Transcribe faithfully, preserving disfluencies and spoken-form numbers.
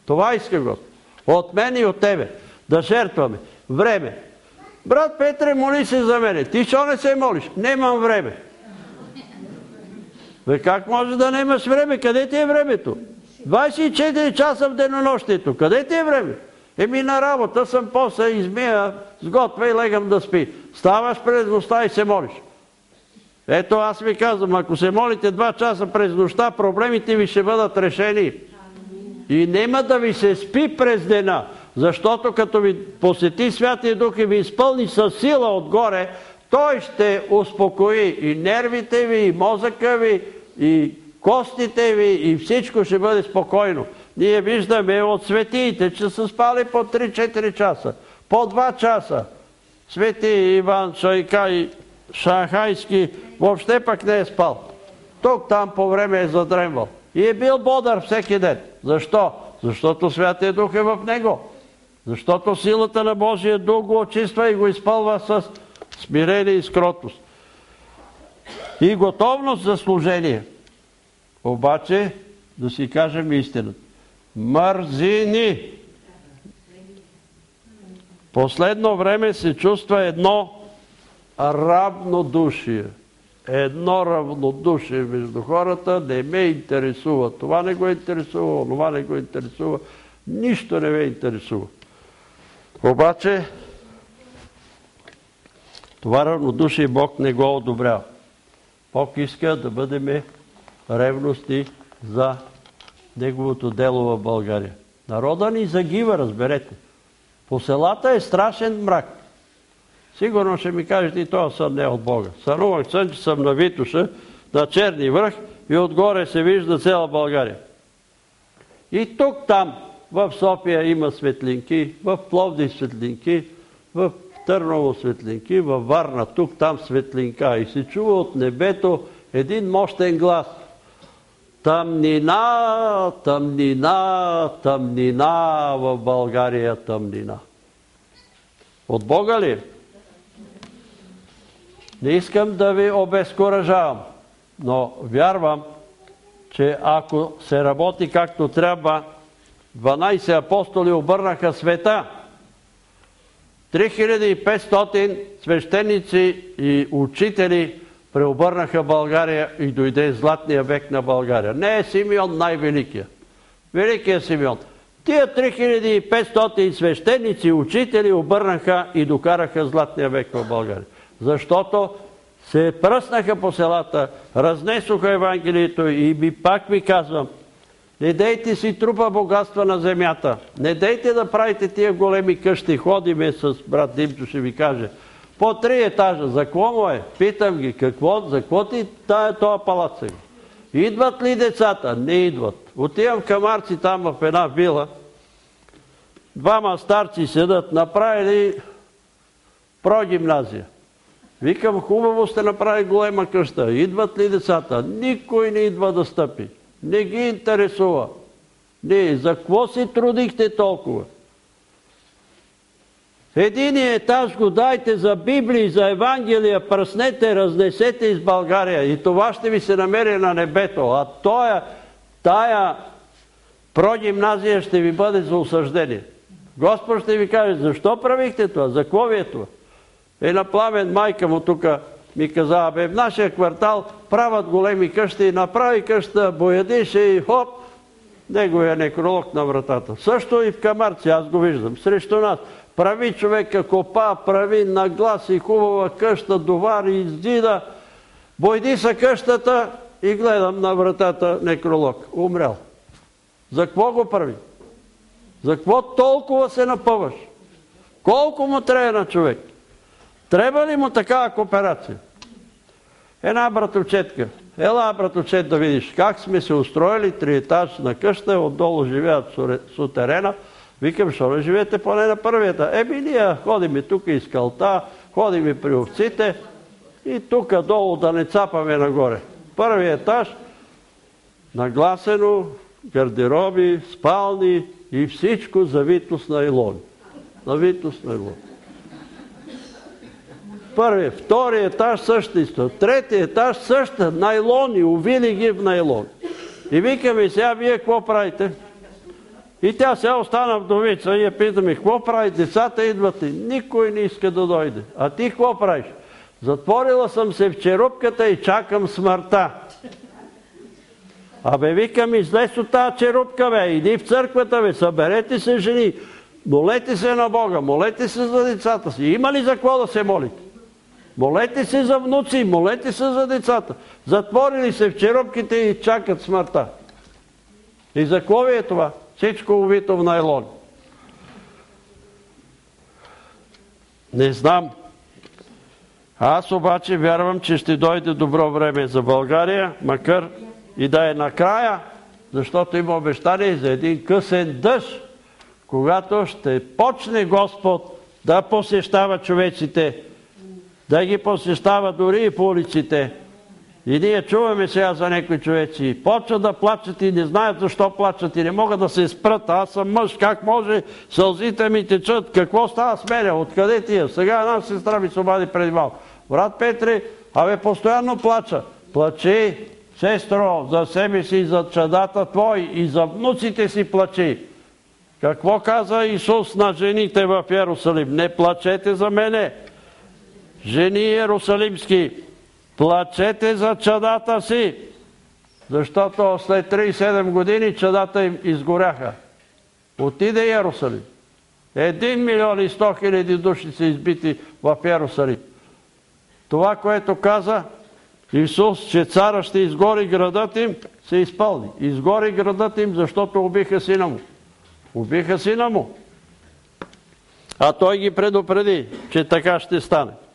Това иска Господ. От мен и от тебе. Да жертваме. Време. Брат Петре, моли се за мене. Ти що не се молиш? Немам време. Бе, как може да немаш време? Къде ти е времето? двайсет и четири часа в денонощието. Къде ти е време? Еми на работа съм, после измия, сготвя и легам да спи. Ставаш през нощта и се молиш. Ето аз ви казвам, ако се молите два часа през нощта, проблемите ви ще бъдат решени. И нема да ви се спи през дена, защото като ви посети Святия Дух и ви изпълни със сила отгоре, Той ще успокои и нервите ви, и мозъка ви, и костите ви, и всичко ще бъде спокойно. Ние виждаме от светиите, че са спали по три-четири часа, по два часа. Свети Иван Шайкай, Шанхайски, въобще пък не е спал. Тук там по време е задремвал. И е бил бодър всеки ден. Защо? Защото Святия Дух е в него. Защото силата на Божия Дух го очиства и го изпълва с смирение и скротност. И готовност за служение. Обаче, да си кажем истината. Мързини! Последно време се чувства едно равнодушие. Едно равнодушие между хората не ме интересува. Това не го интересува, това не го интересува. Нищо не ме интересува. Обаче, това равнодушие Бог не го одобрява. Бог иска да бъдем ревностни за Неговото дело в България. Народа ни загива, разберете. По селата е страшен мрак. Сигурно ще ми кажете, и това сън не от Бога. Сънувах сън, че съм на Витоша, на Черни връх и отгоре се вижда цяла България. И тук там, в София има светлинки, в Пловдив светлинки, в Търново светлинки, във Варна, тук там светлинка. И се чува от небето един мощен глас. Тъмнина, тъмнина, тъмнина в България, тъмнина. От Бога ли? Не искам да ви обезкуражавам, но вярвам, че ако се работи както трябва, дванайсет апостоли обърнаха света. три хиляди и петстотин свещеници и учители преобърнаха България и дойде златния век на България. Не е Симеон най-великия. Великият Симеон. Тия три хиляди и петстотин свещеници и учители обърнаха и докараха златния век в България. Защото се пръснаха по селата, разнесоха Евангелието и ми пак ви казвам, не дейте си трупа богатства на земята. Не дейте да правите тия големи къщи. Ходиме с брат Димчо, ще ви каже. По три етажа. За какво му е? Питам ги. Какво? За какво ти тая тоя палац сега? Идват ли децата? Не идват. Отивам в Камарци там в една вила. Двама старци седат. Направили прогимназия. Викам, хубаво сте направили голема къща. Идват ли децата? Никой не идва да стъпи. Не ги интересува. Не, за какво си трудихте толкова? Единия етаж го дайте за Библия, за Евангелия, пръснете, разнесете из България и това ще ви се намери на небето. А тоя, тая прогимназия ще ви бъде за осъждение. Господ ще ви каже, защо правихте това? За какво ви е това? Е на Пламен, майка му тук ми каза, бе, в нашия квартал правят големи къщи, направи къща, боядише и хоп, неговия некролог на вратата. Също и в Камарци, аз го виждам, срещу нас. Прави човека копа, прави наглас и хубава къща, довари, издида. Бойди са къщата и гледам на вратата некролог. Умрял. За какво го прави? За какво толкова се напъваш? Колко му трябва на човек? Трябва ли му такава кооперация? Една братовчетка. Ела, братовчет, да видиш как сме се устроили, триетажна къща, отдолу живеят сутерена. Викам, що не живеете поне на първията? Еми, ние ходиме тук из калта, ходиме при овците и тук долу да не цапаме нагоре. Първи етаж, нагласено, гардероби, спални и всичко завито с найлон. Завито с найлон. Първи, втори етаж също исто. Трети етаж също, найлони, увили ги в найлон. И викаме, сега вие какво правите? И тя сега остана вдовица и я питаме, какво прави? Децата идват и никой не иска да дойде. А ти какво правиш? Затворила съм се в черупката и чакам смъртта. Абе, викам, излез от тази черупка, бе, иди в църквата, бе, съберете се, жени, молете се на Бога, молете се за децата си. Има ли за какво да се молите? Молете се за внуци, молете се за децата. Затворили се в черупките и чакат смъртта. И за какво ви е това? Всичко увито в найлон. Не знам. Аз обаче вярвам, че ще дойде добро време за България, макар и да е накрая, защото има обещание за един късен дъжд, когато ще почне Господ да посещава човеците, да ги посещава дори и по улиците. И ние чуваме сега за някои човеци. Почват да плачат и не знаят защо плачат и не могат да се спрат. Аз съм мъж, как може сълзите ми течат? Какво става с мене? Откъде ти е? Сега една сестра ми се обади преди малко. Брат Петри, абе постоянно плача. Плачи, сестро, за себе си, за чадата твои и за внуците си плачи. Какво каза Исус на жените в Йерусалим? Не плачете за мене. Жени иерусалимски, плачете за чадата си, защото след тридесет и седем години чадата им изгоряха. Отиде Йерусалим. Един милион и сто хиляди души са избити в Йерусалим. Това, което каза Исус, че цара ще изгори градът им, се изпълни. Изгори градът им, защото убиха сина му. Убиха сина му. А той ги предупреди, че така ще стане.